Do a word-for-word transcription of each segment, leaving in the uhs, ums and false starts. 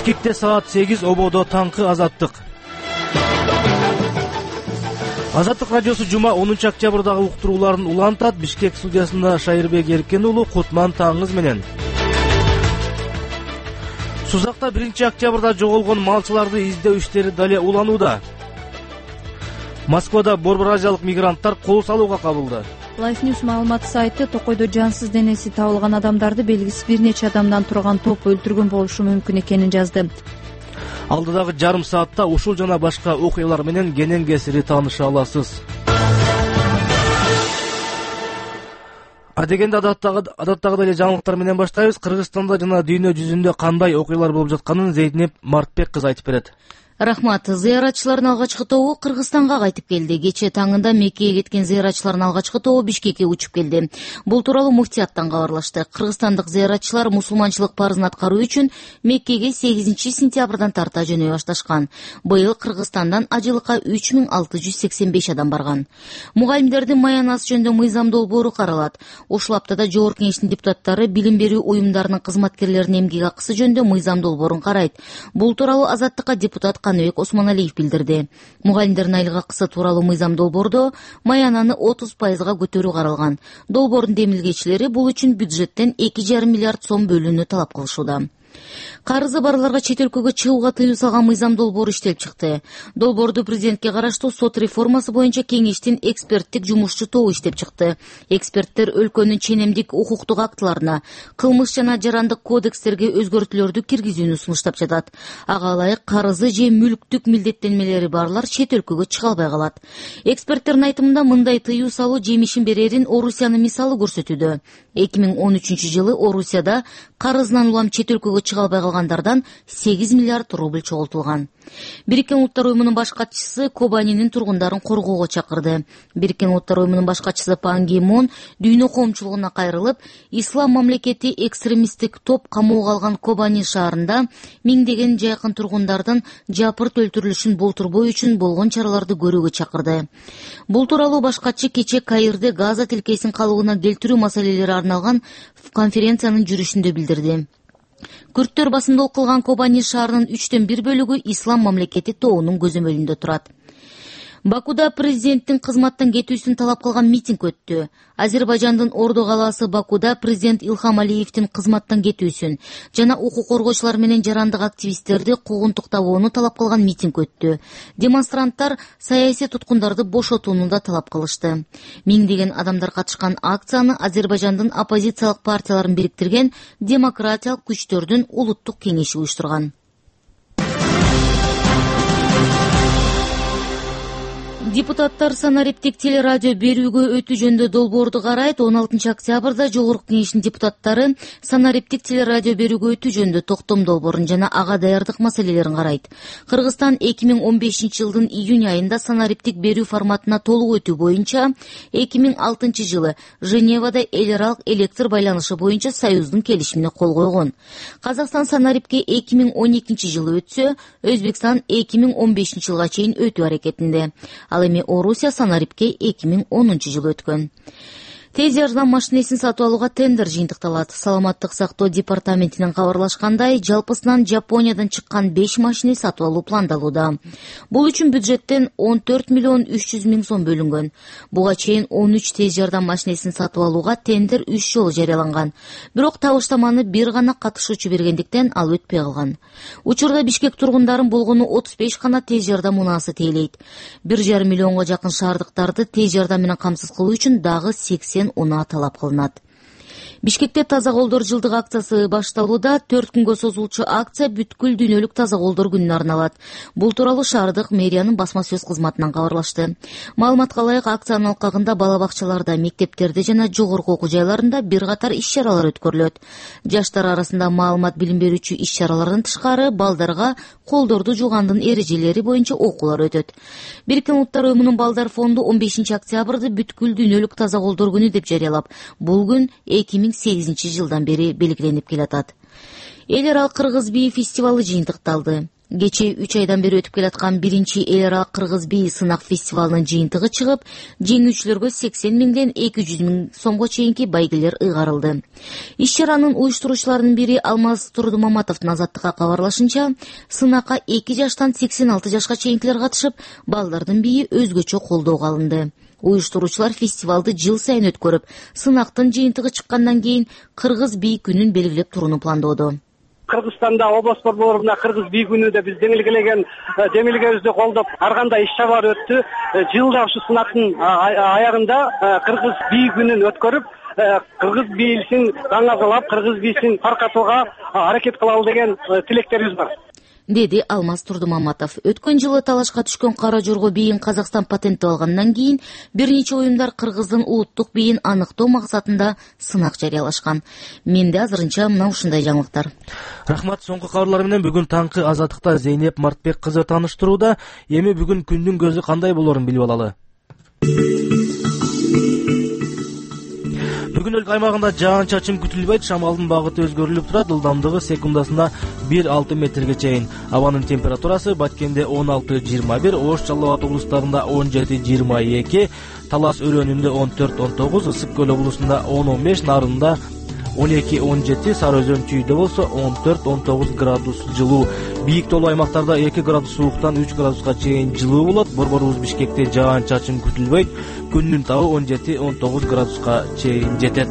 Бишкекте саат сегиз ободо таңкы азаттык. Азаттык радиосу жума онунчу октябрдагы уктурууларын улантат. Бишкек студиясында Шайырбек Эркен уулу, Кутман таңыңыз менен. Сузакта биринчи октябрда жоголгон малчыларды издөө иштери дале уланууда. Москвада борбор азиялык мигранттар кол салууга кабылды. Life News маалымат сайты Токойдо жансыз денеси табылган адамдарды белгисиз бир нече адамдан турган топ өлтүргөн болушу мүмкүн экенин жазды. Алдыдагы жарым саатта ушул жана башка окуялар менен кенен кесири тааныша аласыз. Адегенде адаттагы эле жаңылыктар менен баштайбыз. Кыргызстанда жана дүйнө жүзүндө кандай окуялар болуп жатканын Зейнеп Мартбек кыз айтып берет. Рахмат. Зыяратчылардын алгачкы тобу Кыргызстанга кайтып келди. Кече таңында Меккеге кеткен зыяратчылардын алгачкы тобу Бишкекке учуп келди. Бул тууралуу муфтияттан кабарлашты. Кыргызстандык зыяратчылар мусулманчылык парызын аткаруу үчүн Меккеге сегизинчи сентябрдан тарта жөнөй башташкан. Быйыл Кыргызстандан ажылыкка үч миң алты жүз сексен беш адам барган. Мугалимдердин маянасы жөнүндө мыйзам долбоору каралат. Ушул аптада Жогорку Кеңештин депутаттары билим берүү уюмдарынын кызматкерлеринин эмгек акысы жөнүндө мыйзам долбоорун карайт. Бул тууралуу Азаттыкка депутат Каныбек Осмоналиев билдирди. Мугалимдердин айлык акысы тууралуу мыйзам долбоордо маянаны отуз пайызга көтөрүү каралган. Долбоордун демилгечилери бул үчүн бюджеттен эки жарым миллиард сом бөлүүнү талап кылышууда. Карызы барларга чет өлкөгө чыгууга тыюу салган мыйзам долбоору иштелип чыкты. Долбоорду президентке караштуу сот реформасы боюнча кеңештин эксперттик жумушчу тобу иштеп чыкты. Эксперттер өлкөнүн ченемдик укуктук актыларына, кылмыш жана жарандык кодекстерге өзгөртүүлөрдү киргизүүнү сунуштап жатат. Ага ылайык карызы же мүлктүк милдеттенмелери барлар чет өлкөгө чыга албай калат. Эксперттердин айтымында мындай тыюу салуу жемишин берерин Орусиянын мисалы көрсөтүүдө. эки миң он үчүнчү жылы Орусияда карызынан улам чет өлкөгө чыга албай калгандардан сегиз миллиард рубль чогултулган. Бириккен Улуттар уюмунун баш катчысы Кобанинин тургундарын коргоого чакырды. Бириккен Улуттар уюмунун баш катчысы Пан Ги Мун дүйнө коомчулугуна кайрылып, ислам мамлекети экстремисттик топ камоого алган Кобани шаарында миңдеген жакын тургундардын жапырт өлтүрүлүшүн болтурбоо үчүн болгон чараларды көрүүгө чакырды. Бул тууралуу баш катчы кече Каирде Газа тилкесин калыбына келтирүү маселелери арналган конференциянын жүрүшүндө билдирди. Күрттөр басымдуулук кылган Кобани шаарынын үчтөн бир бөлүгү ислам мамлекети тобунун көзөмөлүндө турат. Бакуда президенттин кызматтан кетүүсүн талап кылган митинг өттү. Азербайжандын Ордо калаасы Бакуда президент Илхам Алиевдин кызматтан кетүүсүн жана укук коргоочулар менен жарандык активисттерди куугунтуктабоону талап кылган митинг өттү. Демонстранттар саясий туткундарды бошотууну да талап кылышты. Миңдеген адамдар катышкан акцияны Азербайжандын оппозициялык партияларын бириктирген демократиялык күчтөрдүн улуттук кеңеши уюштурган. Депутаттар санариптик телерадио берүүгө өтүү жөнүндө долбоорду карайт. он алтынчы октябрда Жогорку Кеңештин депутаттары санариптик телерадио берүүгө өтүү жөнүндө токтом долбоорун жана ага даярдык маселелерин карайт. Кыргызстан эки миң он бешинчи жылдын июнь айында санариптик берүү форматына толук өтүү боюнча эки миң алтынчы жылы Женевада эл аралык электр байланышы боюнча союздун келишимине кол койгон. Казакстан санарипке эки миң он экинчи жылы өтсө, Өзбекстан эки миң он бешинчи жылга чейин өтүү аракетинде. Ал эми Орусия санарипке эки миң онунчу жылы өткөн. Тез жардам машинесин сатып алууга тендер жыйынтыкталат. Саламаттык сактоо департаментинин кабарлашкандай, жалпысынан Жапониядан чыккан беш машине сатып алуу пландалууда. Бул үчүн бюджеттен он төрт миллион үч жүз миң сом бөлүнгөн. Буга чейин он үч тез жардам машинесин сатып алууга тендер үч жолу жарыяланган. Бирок табыштаманы бир гана катышуучу бергендиктен ал өтпөй калган. Учурда Бишкек тургундарын болгону отуз беш гана тез жардам унаасы тейлейт. бир жарым миллионго жакын шаардыктарды тез жардам менен камсыз кылуу үчүн дагы сексен унаа талап кылынат. Бишкекте таза колдор жылдык акциясы башталууда. төрт күнгө созулчу акция бүткүл дүйнөлүк таза колдор күнүнө арналат. Бул тууралуу шаардык мэриянын басма сөз кызматынан кабарлашты. Маалыматка ылайык, акциянын алкагында бала бакчаларда, мектептерде жана жогорку окуу жайларында бир катар иш-чаралар өткөрүлөт. Жаштар арасында маалымат билим берүүчү иш-чаралардан тышкары балдарга колдорду жуугандын эрежелери боюнча окуулар өтөт. Бириккен Улуттар уюмунун балдар фонду он бешинчи октябрды бүткүл дүйнөлүк таза колдор күнү деп жарыялап, бул күн эки миң сегизинчи жылдан бери белгиленип келатат. Эл аралык кыргыз бии фестивалы жыйынтыкталды. Кечээ үч айдан бери өтүп келаткан биринчи эл аралык кыргыз бий сынак фестивалынын жыйынтыгы чыгып, жеңүүчүлөргө сексен миңден эки жүз миң сомго чейинки байгелер ыйгарылды. Иш-чаранын уюштуруучуларынын бири Алмаз Турдумаматовдун Азаттыкка кабарлашынча, сынакка эки жаштан сексен алты жашка чейинкилер катышып, балдардын бийи өзгөчө колдоого алынды. Уюштуруучулар фестивалды жыл сайын өткөрүп, сынактын жыйынтыгы чыккандан кийин кыргыз бий күнүн белгилеп турууну пландоодо. Кыргызстанда облас борборунда кыргыз бий күнүдө биз демилгелеген демилгебизди колдоп ар кандай иш-чаралар өттү. Жылда ушу сынактын аягында кыргыз бий күнүн өткөрүп, кыргыз бийсин даңазалап, кыргыз бийсин таркатууга аракет кылалы деген тилектерибиз бар, деди Алмаз Турдумаматов. Өткөн жылы талашка түшкөн кара жорго бийин Казакстан патенттеп алгандан кийин бир нече уюмдар кыргыздын улуттук бийин аныктоо максатында сынак жарыялашкан. Менде азырынча мына ушундай жаңылыктар. Рахмат. Соңку кабарлар менен бүгүн таңкы Азаттыкта Зейнеп Мартбек кызы тааныштырууда. Эми бүгүн күндүн көзү кандай болорун билип алалы. Бүгүн өлкө аймагында жаан-чачын күтүлбөйт, шамалдын багыты өзгөрүлүп турат, ылдамдыгы секундасына бир алты метрге чейин. Абанын температурасы Баткенде он алты жыйырма бир, Ош Жалал Абад облустарында он жети жыйырма эки, Талас өрөөнүндө он төрт он тогуз, Ысык Көл облусунда он он беш, Нарында он эки он жети, Сары Өзөн Чүйдө болсо он төрт он тогуз градус жылуу. Бийик тоолуу аймактарда эки градус сууктан үч градуска чейин жылуу болот. Борборубуз Бишкекте жаан-чачын күтүлбөйт. Күндүн табы он жети он тогуз градуска чейин жетет.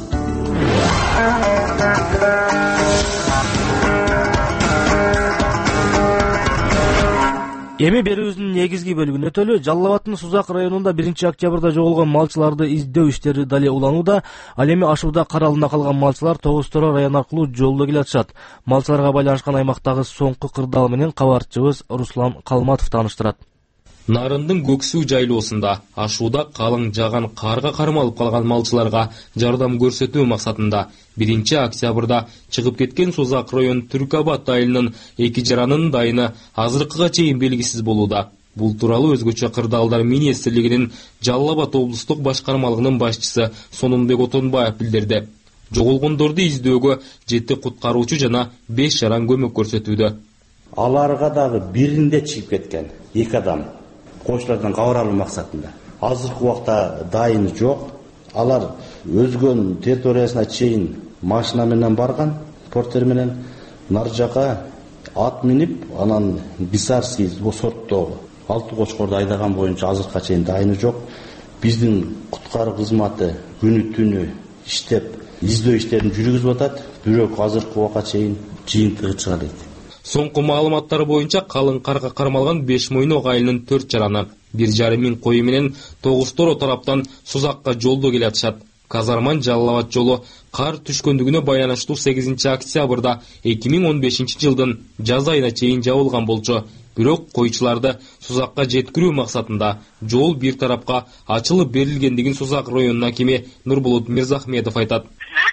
Эми берүүбүздүн негизги бөлүгүнө өтөлү. Жалал Абадтын Сузак районунда биринчи октябрда жоголгон малчыларды издөө иштери дале уланууда. Ал эми ашууда каралына калган малчылар Тогуз-Тороо району аркылуу жолдо келатышат. Малчыларга байланышкан аймактагы соңку кырдаал менен кабарчыбыз Руслан Калматов тааныштырат. Нарындын Көксүү жайлоосунда ашууда калың жаган карга кармалып калган малчыларга жардам көрсөтүү максатында биринчи октябрда чыгып кеткен Сузак район Түркабад айылынын эки жаранын дайыны азыркыга чейин белгисиз болууда. Бул тууралуу өзгөчө кырдаалдар министрлигинин Жалал Абад облустук башкармалыгынын башчысы Сонунбек Отонбаев билдирди. Жоголгондорду издөөгө жети куткаруучу жана беш жаран көмөк көрсөтүүдө. Аларга дагы биринде чыгып кеткен эки адам коңшулардан кабар алуу максатында. Азыркы убакта дайын жок. Алар өзгөн территориясына чейин машина менен барган, портер менен нар жака ат минип, анан Бисарский сорттогу алты кочкорду айдаган боюнча азыркыга чейин дайыны жок. Биздин куткаруу кызматы күнү түнү иштеп, издөө иштерин жүргүзүп атат. Бирок азыркы убакка чейин жыйынтыгы чыга элек. Соңку маалыматтар боюнча калың карга кармалган беш мойнок айылынын төрт жараны бир жарым миң кою менен Тогуз-Тороо тараптан Сузакка жолдо келатышат. Казарман Жалал Абад жолу кар түшкөндүгүнө байланыштуу сегизинчи октябрда эки миң он бешинчи жылдын жаз айына чейин жабылган болчу. Бирок койчуларды Сузакка жеткирүү максатында жол бир тарапка ачылып берилгендигин Сузак районунун акими Нурбулут Мирзахметов айтат.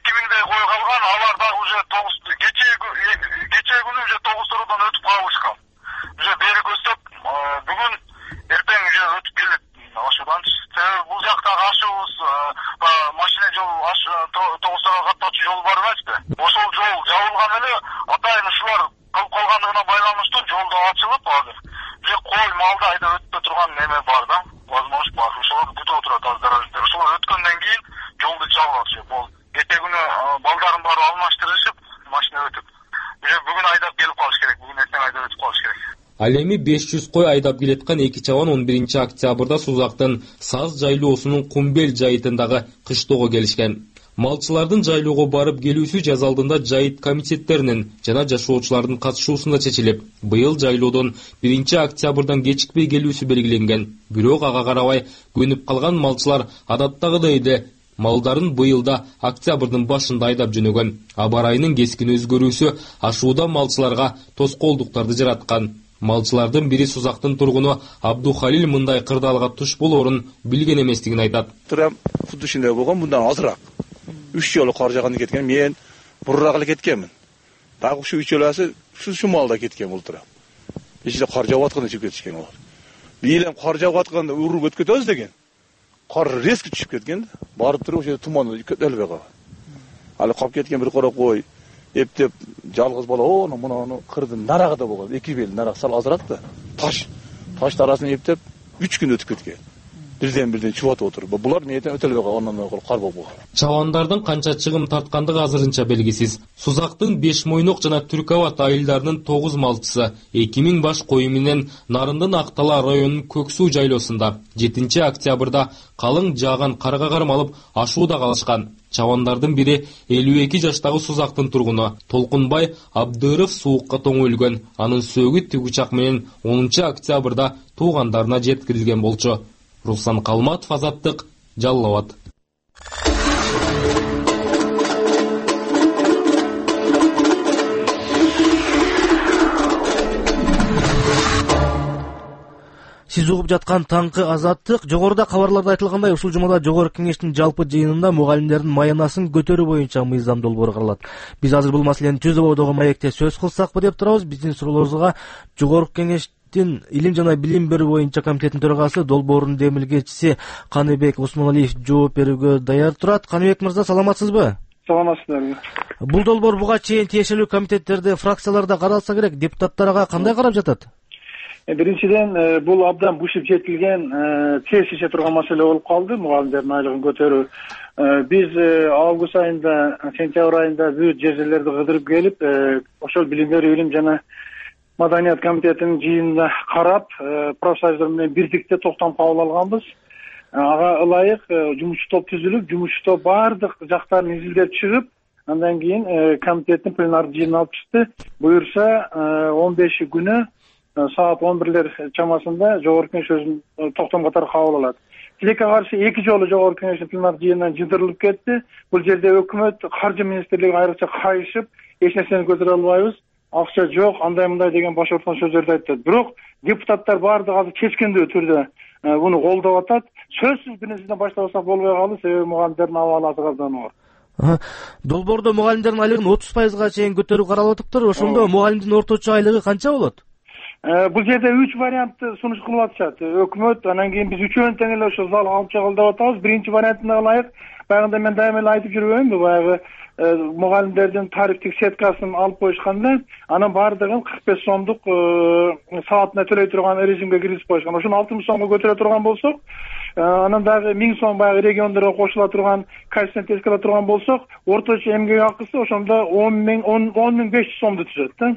Ал эми беш жүз кой айдап келеткан эки чабан он биринчи октябрда Сузактын Саз жайлоосунун Кумбел жайытындагы кыштоого келишкен. Малчылардын жайлоого барып келүүсү жаз алдында жайыт комитеттеринин жана жашоочулардын катышуусунда чечилип, быйыл жайлоодон биринчи октябрдан кечикпей келүүсү белгиленген. Бирок ага карабай көнүп калган малчылар адаттагыдай эле малдарын быйылда октябрдын башында айдап жөнөгөн. Аба ырайынын кескин өзгөрүүсү ашууда малчыларга тоскоолдуктарды жараткан. Малчылардын бири Сузактын тургуну Абдухалил мындай кырдаалга туш болоорун билген эместигин айтат. Турам кудду ишинде болгон, мындан азыраак. үч жолу кар жаганы кеткен, мен бурраак эле кеткенмин. Дагы ушу үч жоласы ушу малда кеткен бул турам. Ичинде кар жаап атканда чыгып кетишкен алар. Бийлем кар жаап атканда уруп өтүп кетебиз деген. Кар резко түшүп кеткен, барып туруп ошо туман көтөрүлбөй калган. Алы калып кеткен бир кора кой, эптеп жалгыз бала ону муну кырдын нарагында болгон, эки белин нарак сал азыраак да. Таш, таштын арасын эптеп үч күн өтүп кеткен. Бирден бирден чубатып отур. Булар мээден өтөлбөй калгандан кийин кар болуп калган. Чабандардын канча чыгым тарткандыгы азырынча белгисиз. Сузактын беш мойнок жана Түркабад айылдарынын тогуз малчысы эки миң баш кою менен Нарындын Актала районунун Көксуу жайлоосунда жетинчи октябрда калың жааган карга кармалып ашууда калышкан. Чабандардын бири элүү эки жаштагы Сузактын тургуну Толкунбай Абдыров суукка тоң өлгөн. Анын сөөгү тигучак менен онунчу октябрда туугандарына жеткирилген болчу. Руслан Калматов, Азаттык, Жалал Абад. Сиз угуп жаткан таңкы Азаттык. Жогоруда кабарларда айтылгандай, ушул жумада Жогорку Кеңештин жалпы жыйынында мугалимдердин маянасын көтөрүү боюнча мыйзам долбоору каралат. Биз азыр бул маселени түздөгөдөгү маекте сөз кылсакпы деп турабыз. Биздин суроолорубузга Жогорку Кеңеш Илим жана билим берүү боюнча комитеттин төрагасы, долбоордун демилгечиси Каныбек Осмоналиев жооп берүүгө даяр турат. Каныбек мырза, саламатсызбы? Саламатсыздарбы. Бул долбоор буга чейин тиешелүү комитеттерде, фракцияларда каралса керек. Депутаттарга кандай карап жатат? Биринчиден, бул абдан бушуп жетилген, чечилише турган маселе болуп калды, мугалимдердин айлыгын көтөрүү. Биз август айында, сентябрь айында бүт жерлерди кыдырып келип, ошол билим берүү, илим жана Маданият комитетinin жыйынында карап, профсоюздар менен бирдикте токтом кабыл алганбыз. Ага ылайык жумуш топ түзүлүп, жумуш топ бардык жактарын изилдеп чыгып, андан кийин комитеттин пленар жыйынына алып чыкты. Буюрса, он беши күнү саат он бирлер чамасында Жогорку Кеңеш өзүн токтом катары кабыл алат. Тилекке каршы эки жолу Жогорку Кеңештин пленар жыйынынан жыдырылып кетти. Бул жерде өкмөт, каржы министрлиги айрыкча кайышып, эч нерсени көтөрө албайбыз. Акча жок, андай мындай деген баш ортон сөздөрдү айтты. Бирок депутаттар баардыгы азыр чечкендүү түрдө буну колдоп атат. Сөзсүз бир нерседен баштабасак болбой калды, себеби мугалимдердин абалы азыр бар. Долбоордо мугалимдердин айлыгын отуз пайызга чейин көтөрүү каралып атыптыр. Ошондо мугалимдин орточо айлыгы канча болот? Бул жерде үч вариантты сунуш кылып атышат. Өкмөт, анан кийин биз үчөөнү тең эле ошо залга алып чыгылып деп атабыз. Биринчи вариантына ылайык, баягында мен дайыма эле айтып жүрбөймүнбү, баягы мугалимдердин тарифтик сеткасын алып коюшканда, анын баардыгын кырк беш сомдук саатына төлөй турган режимге киргизип коюшкан. Ошону алтымыш сомго көтөрө турган болсок, анан дагы миң сом баягы региондорго кошула турган коэффициент эскере турган болсок, орточо эмгек акысы ошондо он миң беш жүз сомду түзөт да.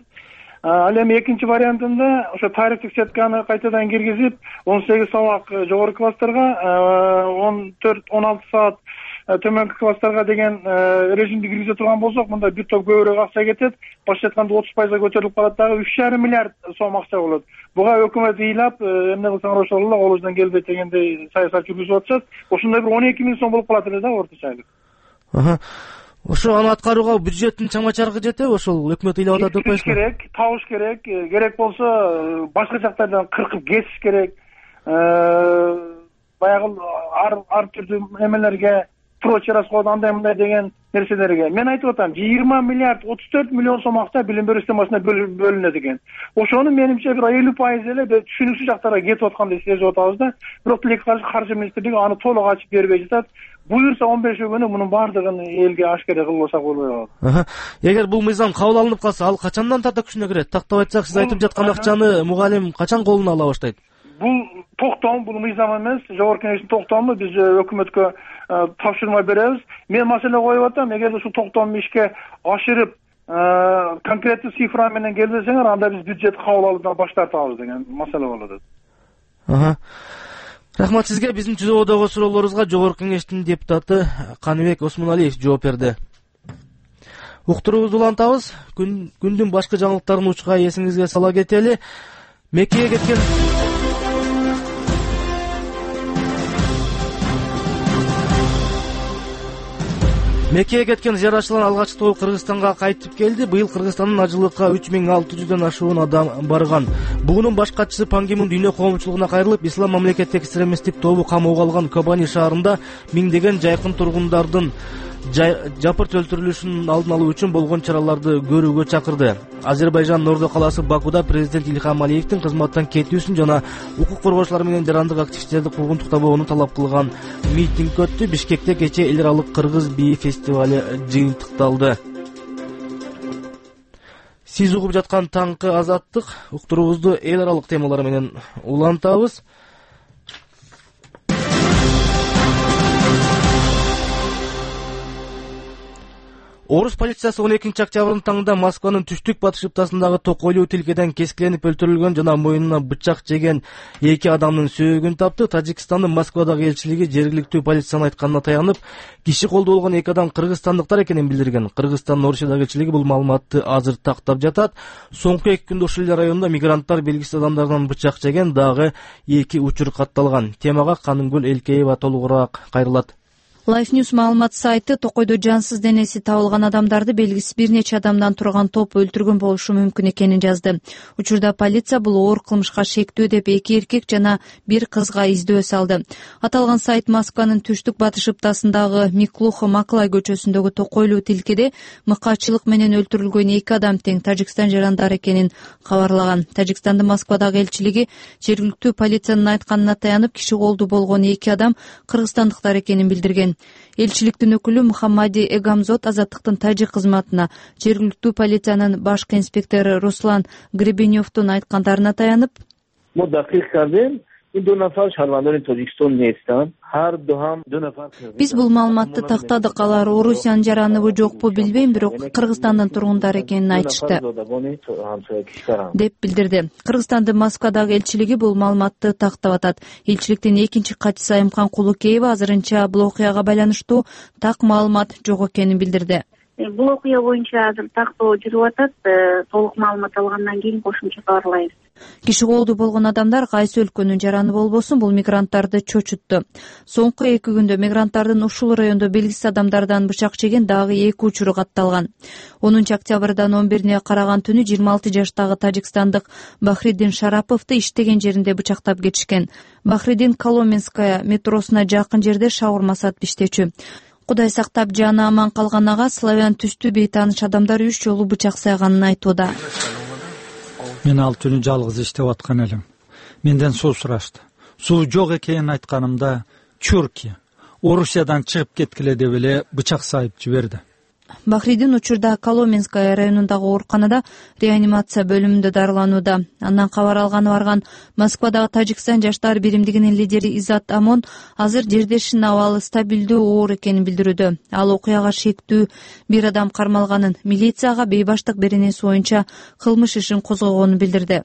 Ал эми экинчи вариантында ошо тарифтик сетканы кайтадан киргизип, он сегиз сабак жогорку класстарга, он төрт он алты саат төмөнкү класстарга деген режимди киргизе турган болсок, мында бир топ көбүрөөк акча кетет. Башка айтканда отуз пайызга көтөрүлүп калат, дагы үч жарым миллиард сом акча болот. Буга өкмөт ыйлап, эмне кылсаңар ошол эле, колубуздан келбейт дегендей саясат жүргүзүп атышат. Ошондой бир он эки миң сом болуп калат эле да орточо айлык. Ошо аны аткарууга бюджеттин чама-чарыгы жетеби? Ошол өкмөт ыйлап атат деп коюш керек, табыш керек, керек болсо башка жактардан кыркып кесиш керек. Баягы ар ар түрдүү эмелерге прочий расход, андай мындай деген нерселерге. Мен айтып атам, жыйырма миллиард отуз төрт миллион сом акча билим берүү системасына бөлүнөт экен. Ошону менимче бир элүү пайыз эле түшүнүксүз жактарга кетип аткандай сезип атабыз да. Бирок тилекке каршы каржы министрлиги аны толук ачып бербей жатат. Буюрса он беш күнү мунун баардыгын элге ашкере кылбасак болбой калат. Эгер бул мыйзам кабыл алынып калса, ал качандан тарта күчүнө кирет? Тактап айтсак, сиз айтып жаткан акчаны мугалим качан колуна ала баштайт? Бул токтом, бул мыйзам эмес, Жогорку Кеңештин токтому, биз өкмөткө тапшырма беребиз. Мен маселе коюп атам, эгер ушул токтом ишке ашырып, конкреттүү цифра менен келбесеңер, анда биз бюджет кабыл алуудан баш тартабыз деген маселе болот. Рахмат сизге. Биздин түзөөдөгү суроолорубузга Жогорку Кеңештин депутаты Каныбек Осмоналиев жооп берди. Уктуруубузду улантабыз. Күндүн башкы жаңылыктарын учка эсиңизге сала кетели. Меккеге кеткен Меккеге кеткен зыяратчылар алгачкы Кыргызстанга кайтып келди. Быйыл Кыргызстандын ажылыкка үч миң алты жүздөн ашуун адам барган. Бугунун баш катчысы Пан Ги Мун дүйнө коомчулугуна кайрылып, ислам мамлекеттик экстремисттик тобу камоого алган Кобани шаарында миңдеген жайкын тургундардын жапырт өлтүрүлүшүнүн алдын алуу үчүн болгон чараларды көрүүгө чакырды. Азербайжандын Ордо калаасы Бакуда президент Илхам Алиевдин кызматтан кетүүсүн жана укук коргоочулар менен жарандык активисттерди куугунтуктабоону талап кылган митинг өттү. Бишкекте кечээ эл аралык кыргыз бии фестивали жыйынтыкталды. Сиз угуп жаткан таңкы Азаттык. Уктуруубузду эл аралык темалар менен улантабыз. Орус полициясы он экинчи октябрдын таңында Москванын түштүк батыш шыптасындагы токойлуу тилкеден кескиленип өлтүрүлгөн жана мойнуна бычак жеген эки адамдын сөөгүн тапты. Тажикстандын Москвадагы элчилиги жергиликтүү полициянын айтканына таянып, киши колдуу болгон эки адам кыргызстандыктар экенин билдирген. Кыргызстандын Орусиядагы элчилиги бул маалыматты азыр тактап жатат. Соңку эки күндө ушул эле райондо мигранттар белгисиз адамдардан бычак жеген дагы эки учур катталган. Темага Канынгүл Элкеева толугураак кайрылат. Life News маалымат сайты токойдо жансыз денеси табылган адамдарды белгисиз бир нече адамдан турган топ өлтүргөн болушу мүмкүн экенин жазды. Учурда полиция бул оор кылмышка шектүү деп эки эркек жана бир кызга издөө салды. Аталган сайт Москванын түштүк батыш шыптасындагы Миклухо Маклай көчөсүндөгү токойлуу тилкеде мыкаачылык менен өлтүрүлгөн эки адам тең Тажикстан жарандары экенин кабарлаган. Тажикстандын Москвадагы элчилиги жергиликтүү полициянын айтканына таянып, киши колдуу болгон эки адам кыргызстандыктар экенин билдирген. Элчиликтин өкүлү Мухаммади Эгамзот Азаттыктын тажик кызматына жергиликтүү полициянын башкы инспектору Руслан Гребеневдун айткандарына таянып, биз бул маалыматты тактадык. Алар Орусиянын жараныбы жокпу билбейм, бирок Кыргызстандын тургундары экенин айтышты, деп билдирди. Кыргызстандын Москвадагы элчилиги бул маалыматты тактап атат. Элчиликтин экинчи катчысы Айымкан Кулукеева азырынча бул окуяга байланыштуу так маалымат жок экенин билдирди. Бул окуя боюнча азыр тактоо жүрүп атат. Толук маалымат алгандан кийин кошумча кабарлайбыз. Киши колдуу болгон адамдар кайсы өлкөнүн жараны болбосун бул мигранттарды чочутту. Соңку эки күндө мигранттардын ушул райондо белгисиз адамдардан бычак жеген дагы эки учуру катталган. онунчу октябрдан он бирине караган түнү жыйырма алты жаштагы тажикстандык Бахриддин Шараповду иштеген жеринде бычактап кетишкен. Бахриддин Коломенская метросуна жакын жерде шаурма сатып иштечү. Кудай сактап жаны аман калган ага славян түстүү бейтааныш адамдар үч жолу бычак сайганын айтууда. Мен ал түнү жалгыз иштеп аткан элем. Менден суу сурашты. Суу жок экенин айтканымда Чурки Орусиядан чыгып кеткиле деп эле бычак сайып жиберди. Бахриддин учурда Коломенская районундагы ооруканада реанимация бөлүмүндө дарыланууда. Андан кабар алганы барган Москвадагы Тажикстан жаштар биримдигинин лидери Изат Амон азыр жердешинин абалы стабилдүү оор экенин билдирүүдө. Ал окуяга шектүү бир адам кармалганын, милицияга бейбаштык беренеси боюнча кылмыш ишин козгогонун билдирди.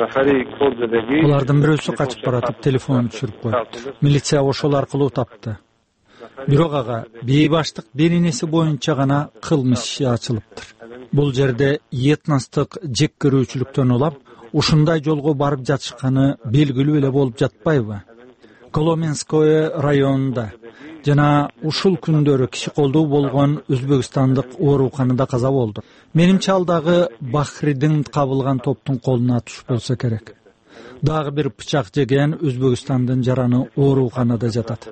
Алардын бирөөсү качып баратып телефонун түшүрүп койду. Милиция ошол аркылуу тапты. Бирок ага бейбаштык беренеси боюнча гана кылмыш иши ачылыптыр. Бул жерде этностук жек көрүүчүлүктөн улап, ушундай жолго барып жатышканы белгилүү эле болуп жатпайбы? Коломенское районунда жана ушул күндөрү киши колдуу болгон өзбекстандык ооруканада каза болду. Менимче ал дагы Бахриддин кабылган топтун колуна түшүп болсо керек. Дагы бир бычак жеген Өзбекстандын жараны ооруканада жатат.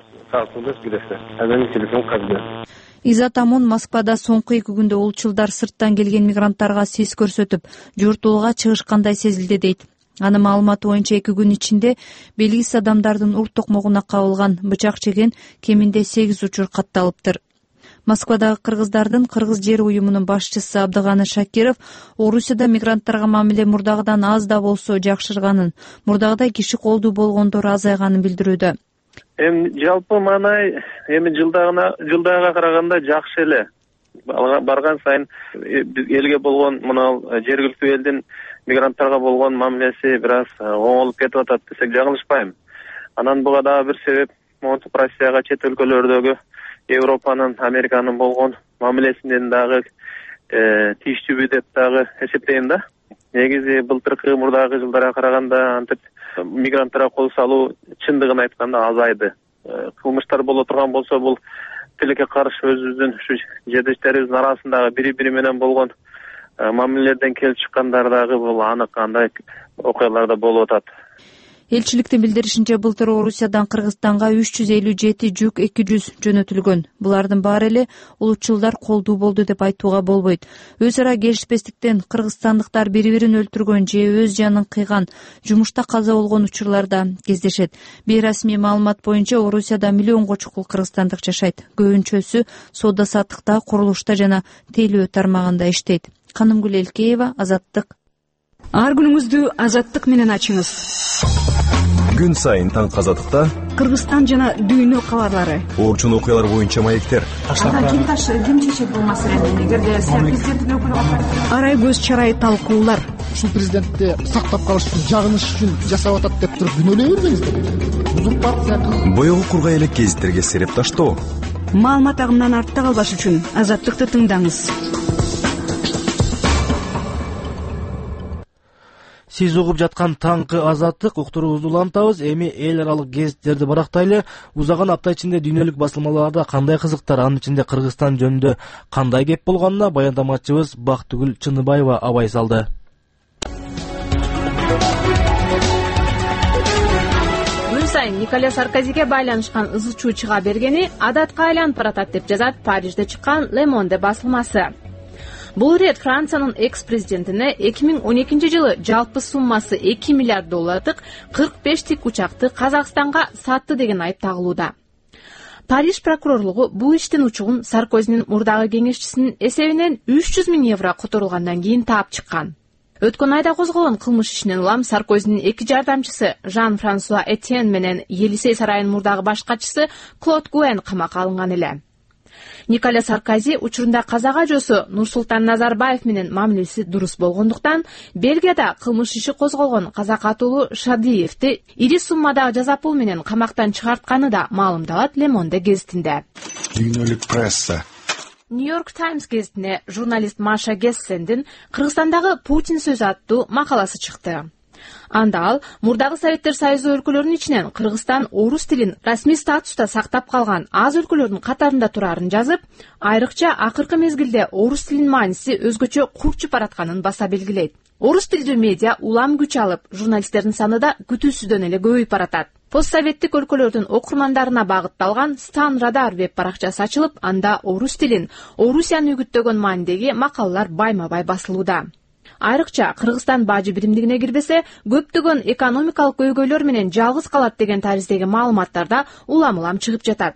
Изат Амон Москвада соңку эки күндө улчулдар сырттан келген мигранттарга сес көрсөтүп, журтууга чыгышкандай сезилди дейт. Анын маалыматы боюнча эки күн ичинде белгисиз адамдардын ур токмогуна кабылган бычак жеген кеминде сегиз учур катталыптыр. Москвадагы кыргыздардын Кыргыз жер уюмунун башчысы Абдыганы Шакиров Орусияда мигранттарга мамиле мурдагыдан аз да болсо жакшырганын, мурдагыдай киши колдуу болгондор азайганын билдирүүдө. Эми жалпы манай эми жылдагына жылдага караганда жакшы эле. Барган сайын элге болгон мына жергиликтүү элдин мигранттарга болгон мамилеси бир аз оңолуп кетип атат десек жаңылышпайм. Анан буга дагы бир себеп монтип Россияга чет өлкөлөрдөгү Европанын, Американын болгон мамилесинен дагы тийиштүүбү деп дагы эсептейм да. Негизи былтыркы мурдагы жылдарга караганда антип мигранттарга кол салуу чындыгын айтканда азайды. Кылмыштар боло турган болсо бул тилекке каршы өзүбүздүн ушу жердештерибиздин арасындагы бири-бири менен болгон мамилелерден келип чыккандар дагы бул анык андай окуяларда болуп атат. Элчиликтин билдиришинче былтыр Орусиядан Кыргызстанга үч жүз элүү жети жүк эки жүз жөнөтүлгөн. Булардын баары эле улутчулдар колдуу болду деп айтууга болбойт. Өз ара келишпестиктен кыргызстандыктар бири-бирин өлтүргөн же өз жанын кыйган, жумушта каза болгон учурларда кездешет. Бейрасмий маалымат боюнча Орусияда миллионго чукул кыргызстандык жашайт. Көбүнчөсү соода саттыкта, курулушта жана тейлөө тармагында иштейт. Канымгүл Элкеева, Азаттык. Ар күнүңүздү Азаттык менен ачыңыз. Күн сайын таң Азаттыкта Кыргызстан жана дүйнө кабарлары. Орчун окуялар боюнча маектер. Ким ташы, ким чечет бул маселени? Эгерде президенттик өкүлү арай көз чарай талкуулар. Ушул президентти сактап калыш үчүн, жагыныш үчүн жасап атат деп туруп күнөөлөй бербеңиздер. Узурпация. Боёгу кургай элек гезиттерге сереп таштоо. Маалымат агымынан артта калбаш үчүн Азаттыкты тыңдаңыз. Сиз угуп жаткан таңкы Азаттык, уктуруубузду улантабыз. Эми эл аралык гезиттерди барактайлы. Узаган апта ичинде дүйнөлүк басылмаларда кандай кызыктар, анын ичинде Кыргызстан жөнүндө кандай кеп болгонуна баяндамачыбыз Бактыгүл Чыныбаева абай салды. Күн сайын Николя Саркозиге байланышкан ызы чуу чыга бергени адатка айланып баратат деп жазат Парижде чыккан Le Monde басылмасы. Бул ирет Франциянын экс-президентине эки миң он экинчи жылы жалпы суммасы эки миллиард доллардык кырк беш тик учакты Казакстанга сатты деген айып тагылууда. Париж прокурорлугу бул иштин учугун Саркозинин мурдагы кеңешчисинин эсебинен үч жүз миң евро которулгандан кийин таап чыккан. Өткөн айда козголгон кылмыш ишинен улам Саркозинин эки жардамчысы Жан-Франсуа Этьен менен Елисей сарайынын мурдагы баш катчысы Клод Гуэн камакка алынган эле. Николя Саркози учурунда казак ажоосу Нурсултан Назарбаев менен мамилеси дурус болгондуктан Бельгияда кылмыш иши козголгон казак атуулу Шадиевди ири суммадагы жаза пул менен камактан чыгартканы да маалымдалат Le Monde гезитинде. Дүйнөлүк пресса. Нью-Йорк Таймс гезитине журналист Маша Гессендин Кыргызстандагы Путин сөзү аттуу макаласы чыкты. Анда ал мурдагы Советтер Союзу өлкөлөрүнүн ичинен Кыргызстан орус тилин расмий статуста сактап калган аз өлкөлөрдүн катарында турарын жазып, айрыкча акыркы мезгилде орус тилинин мааниси өзгөчө курчуп баратканын баса белгилейт. Орус тилдүү медиа улам күч алып, журналисттердин саны да күтүүсүздөн эле көбөйүп баратат. Постсоветтик өлкөлөрдүн окурмандарына багытталган Стан Радар веб баракчасы ачылып, анда орус тилин, Орусияны үгүттөгөн маанидеги макалалар байма-бай басылууда. Айрыкча Кыргызстан бажы биримдигине кирбесе, көптөгөн экономикалык көйгөйлөр менен жалгыз калат деген тариздеги маалыматтарда улам-улам чыгып жатат.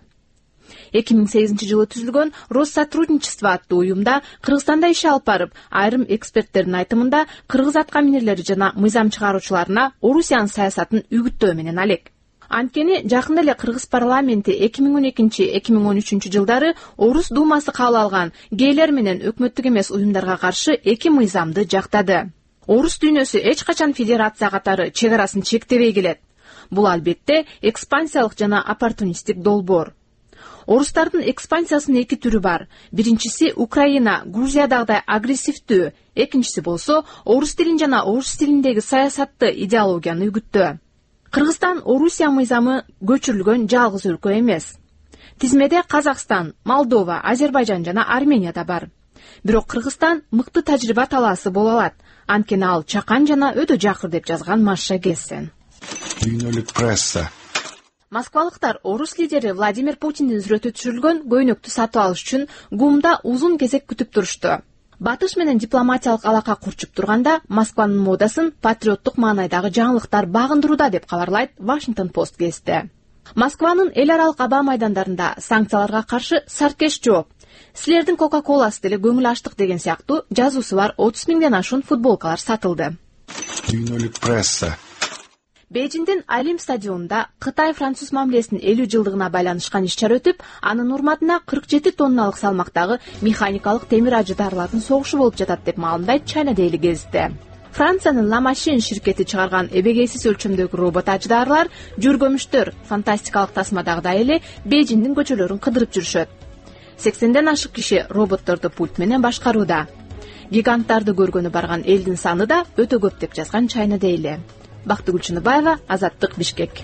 эки миң сегизинчи жылы түзүлгөн Россотрудничество аттуу уюмда Кыргызстанда иш алып барып, айрым эксперттердин айтымында кыргыз аткаминерлери жана мыйзам чыгаруучуларына Орусиянын саясатын үгүттөө менен алек. Анткени жакында эле Кыргыз парламенти эки миң он экинчи — эки миң он үчүнчү жылдары Орус думасы кабыл алган гейлер менен өкмөттүк эмес уюмдарга каршы эки мыйзамды жактады. Орус дүйнөсү эч качан федерация катары чек арасын чектебей келет. Бул албетте экспансиялык жана оппортунисттик долбоор. Орустардын экспансиясынын эки түрү бар. Биринчиси Украина Грузиядагыдай агрессивдүү, экинчиси болсо орус тилин жана орус тилиндеги саясатты идеологияны үгүттөө. Кыргызстан Орусия мыйзамы көчүрүлгөн жалгыз өлкө эмес. Тизмеде Казакстан, Молдова, Азербайжан жана Армения да бар. Бирок Кыргызстан мыкты тажрыйба талаасы боло алат. Анткени ал чакан жана өтө жакыр деп жазган Маша Гессен. Дүйнөлүк пресса. Москвалыктар орус лидери Владимир Путиндин сүрөтү түшүрүлгөн көйнөктү сатып алыш үчүн ГУМда узун кезек күтүп турушту. Батыш менен дипломатиялык алака курчуп турганда Москванын модасын патриоттук маанайдагы жаңылыктар багындырууда деп кабарлайт Washington Post гезити. Москванын эл аралык аба майдандарында санкцияларга каршы саркеш жооп, силердин Кока-Коласы деле көңүл ачтык деген сыяктуу жазуусу бар отуз миңден ашуун футболкалар сатылды. Дүйнөлүк пресса. Бейжиңдин Алим стадионунда Кытай-Француз мамилесинин элүү жылдыгына байланышкан иш-чара өтүп, анын урматына кырк жети тонналык салмактагы механикалык темир ажыдаарлардын согушу болуп жатат деп маалымдайт China Daily гезити. Франциянын La Machine ширкети чыгарган эбегейсиз өлчөмдөгү робот ажыдаарлар, жүргөмүштөр фантастикалык тасмадагыдай эле Бейжиңдин көчөлөрүн кыдырып жүрүшөт. сексенден ашык киши роботторду пульт менен башкарууда. Гиганттарды көргөнү барган элдин саны да өтө көп деп жазган China Daily. Бактыгүл Чыныбаева, Азаттык, Бишкек.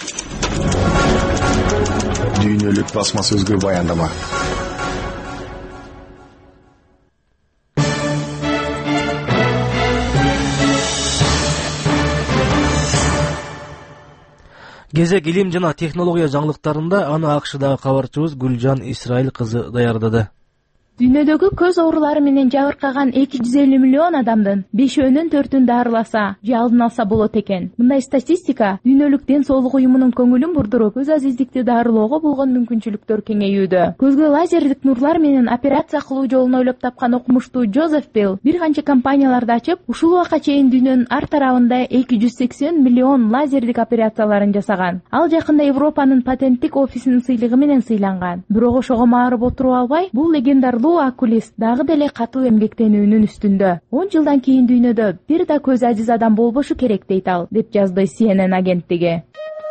Дүйнөлүк басма сөзгө баяндама. Кезек илим жана технология жаңылыктарында аны АКШдагы кабарчыбыз Гүлжан Исраил кызы даярдады. Дүйнөдөгү көз оорулары менен жабыркаган эки жүз элүү миллион адамдын бешөөнүн төртүн дарыласа же алдын алса болот экен. Мындай статистика Дүйнөлүк ден соолук уюмунун көңүлүн бурдуруп, көз азиздикти дарылоого болгон мүмкүнчүлүктөр кеңейүүдө. Көзгө лазердик нурлар менен операция кылуу жолун ойлоп тапкан окумуштуу Джозеф Белл бир канча компанияларды ачып, ушул убакка чейин дүйнөнүн ар тарабында эки жүз сексен миллион лазердик операцияларын жасаган. Ал жакында Европанын патенттик офисинин сыйлыгы менен сыйланган. Бирок ошого маарып отуруп албай, бул легендарлуу окулист дагы деле катуу эмгектенүүнүн үстүндө. он жылдан кийин дүйнөдө бир да көз ажиз адам болбошу керек дейт ал, деп жазды си эн эн агенттиги.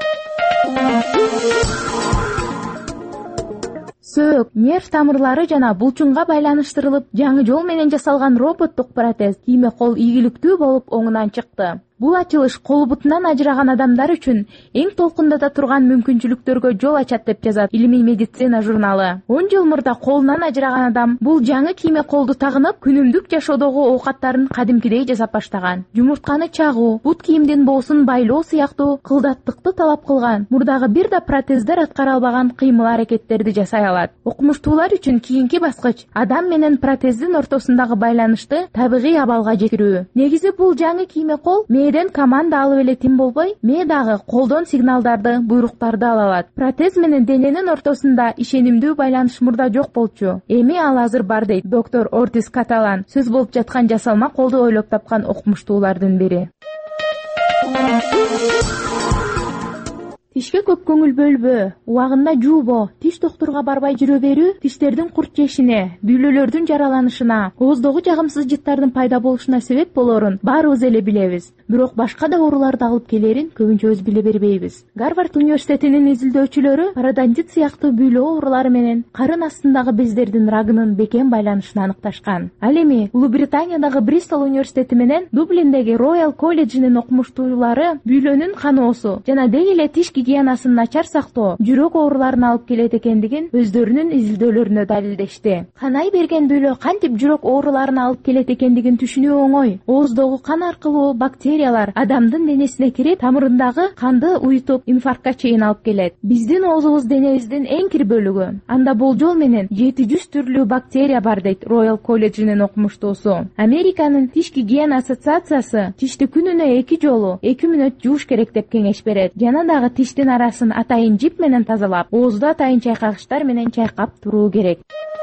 Сөөк, нерв тамырлары жана булчуңга байланыштырылып, жаңы жол менен жасалган роботтук протез кийме кол ийгиликтүү болуп оңунан чыкты. Бул ачылыш кол бутунан ажыраган адамдар үчүн эң толкундата турган мүмкүнчүлүктөргө жол ачат деп жазат Илимий медицина журналы. он жыл мурда колунан ажыраган адам бул жаңы кийме колду тагынып, күнүмдүк жашоодогу оокаттарын кадимкидей жасап баштаган. Жумуртканы чагуу, бут кийимдин боосун байлоо сыяктуу кылдаттыкты талап кылган. Мурдагы бир да протездер аткара албаган кыймыл аракеттерди жасай алат. Окумуштуулар үчүн кийинки баскыч адам менен протездин ортосундагы байланышты табигый абалга жеткирүү. Негизи бул жаңы кийме кол мээден команда алып эле тим болбой, мээ дагы колдон сигналдарды, буйруктарды ала алат. Протез менен дененин ортосунда ишенимдүү байланыш мурда жок болчу. Эми ал азыр бар дейт доктор Ортис Каталан, сөз болуп жаткан жасалма колду ойлоп тапкан окумуштуулардын бири. Тишке көп көңүл бөлбө, убагында жуубо, тиш доктурга барбай жүрө берүү тиштердин курт жешине, бүйлөлөрдүн жараланышына, ооздогу жагымсыз жыттардын пайда болушуна себеп болорун баарыбыз эле билебиз. Бирок башка да ооруларды алып келерин көбүнчө өз биле бербейбиз. Гарвард университетинин изилдөөчүлөрү пародонтит сыяктуу бүйлөө оорулары менен карын астындагы бездердин рагынын бекем байланышын аныкташкан. Ал эми Улуу Британиядагы Бристол университети менен Дублиндеги Роял колледжинин окумуштуулары бүйлөнүн каноосу жана деги эле тиш гигиенасын начар сактоо жүрөк ооруларын алып келет экендигин өздөрүнүн изилдөөлөрүнө далилдешти. Канай берген бүйлөө кантип жүрөк ооруларын алып келет экендигин түшүнүү оңой. Ооздогу кан аркылуу бактериялар адамдын денесине кирип, тамырындагы канды уютуп, инфарктка чейин алып келет. Биздин оозубуз денебиздин эң кир бөлүгү. Анда болжол менен жети жүз түрлүү бактерия бар дейт Роял колледжинин окумуштуусу. Американын тиш гигиена ассоциациясы тишти күнүнө эки жолу эки мүнөт жууш керек деп кеңеш берет. Жана дагы тиштин арасын атайын жип менен тазалап, оозду атайын чайкагычтар менен чайкап туруу керек.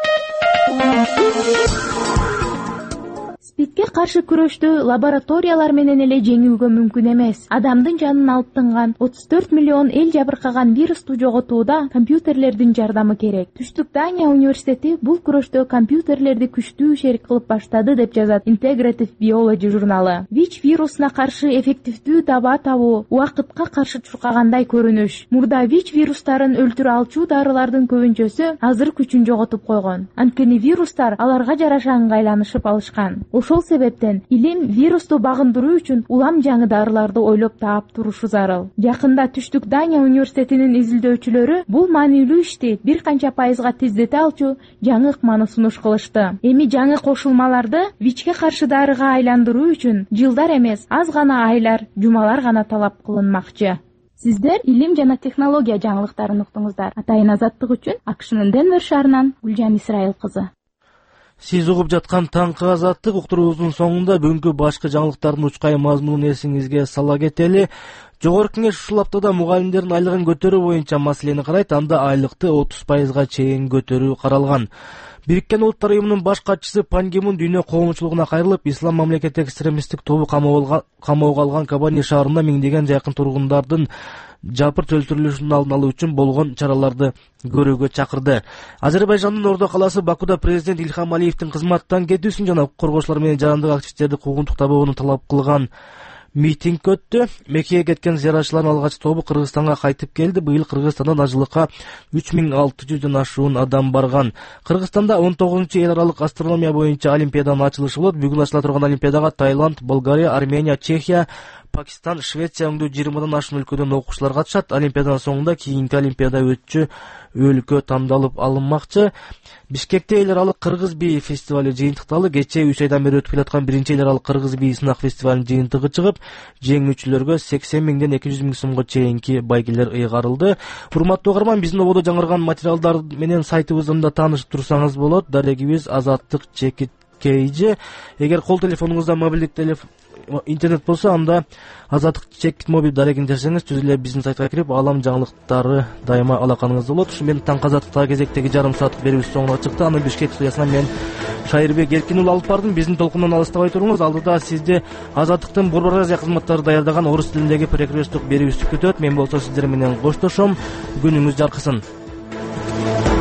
Спидке каршы күрөштү лабораториялар менен эле жеңүүгө мүмкүн эмес. Адамдын жанын алып тынган отуз төрт миллион эл жабыркаган вирусту жоготууда компьютерлердин жардамы керек. Түштүк Дания университети бул күрөштө компьютерлерди күчтүү шерик кылып баштады деп жазат Integrative Biology журналы. ВИЧ вирусуна каршы эффективдүү таба табуу убакытка каршы чуркагандай көрүнүш. Мурда ВИЧ вирустарын өлтүрө алчу дарылардын көбүнчөсү азыр күчүн жоготуп койгон. Анткени вирустар аларга жараша ыңгайланышып алышкан. Ошол себептен илим вирусту багындыруу үчүн улам жаңы дарыларды ойлоп таап турушу зарыл. Жакында Түштүк Дания университетинин изилдөөчүлөрү бул маанилүү ишти бир канча пайызга тездете алчу жаңы ыкманы сунуш кылышты. Эми жаңы кошулмаларды ВИЧке каршы дарыга айландыруу үчүн жылдар эмес, аз гана айлар, жумалар гана талап кылынмакчы. Сиздер илим жана технология жаңылыктарын уктуңуздар. Атайын азаттык үчүн АКШнын Денвер шаарынан Гүлжан Исраил кызы. Сиз угуп жаткан таңкы азаттык уктуруубуздун соңунда бүгүнкү башкы жаңылыктардын учкай мазмунун эсиңизге сала кетели. Жогорку кеңеш ушул аптада мугалимдердин айлыгын көтөрүү боюнча маселени карайт, анда айлыкты отуз пайызга чейин көтөрүү каралган. Бириккен Улуттар уюмунун баш катчысы Пан Ги Мун дүйнө коомчулугуна кайрылып, ислам мамлекети экстремисттик тобу камоого алган Кабани шаарында миңдеген жакын тургундардын жапырт өлтүрүлүшүнүн алдын алуу үчүн болгон чараларды көрүүгө чакырды. Азербайжандын Ордо калаасы Бакуда президент Илхам Алиевдин кызматтан кетүүсүн жана укук коргоочулар менен жарандык активисттерди куугунтук табууну талап кылган митинг өттү. Меккеге кеткен зыяратчылардын алгач тобу Кыргызстанга кайтып келди. Быйыл Кыргызстандан ажылыкка үч миң алты жүздөн ашуун адам барган. Кыргызстанда он тогузунчу эл аралык астрономия боюнча олимпиаданын ачылышы болот. Бүгүн ачыла турган олимпиадага Таиланд, Болгария, Армения, Чехия, Пакистан, Швеция өңдүү жыйырмадан ашуун өлкөдөн окуучулар катышат. Олимпиаданын соңунда кийинки Олимпиада өтчү өлкө тандалып алынмакчы. Бишкекте эл аралык кыргыз бии фестивали жыйынтыкталды. Кечээ үч айдан бери өтүп келаткан биринчи эл аралык кыргыз бии сынак фестивалынын жыйынтыгы чыгып, жеңүүчүлөргө сексен миңден эки жүз миң сомго чейинки байгелер ыйгарылды. Урматтуу угарман, биздин ободо жаңырган материалдар менен сайтыбыздан да таанышып турсаңыз болот. Дарегибиз азаттык чекит кейжи. Эгер кол телефонуңузда мобилдик телефон интернет болсо, анда азаттык чекит мобиль дарегин жазсаңыз, түз эле биздин сайтка кирип, алам жаңылыктары дайыма алаканыңызда болот. Ушу менен таңкы азаттыкта кезектеги жарым сааттык берүүбүз соңуна чыкты. Аны Бишкек студиясынан мен Шайырбек Эркин уулу алып бардым. Биздин толкундан алыстабай туруңуз. Алдыда сизди азаттыктын Борбор-Азия кызматтары даярдаган орус тилиндеги прекресток берүүсү күтөт. Мен болсо сиздер менен коштошом. Күнүңүз жаркысын.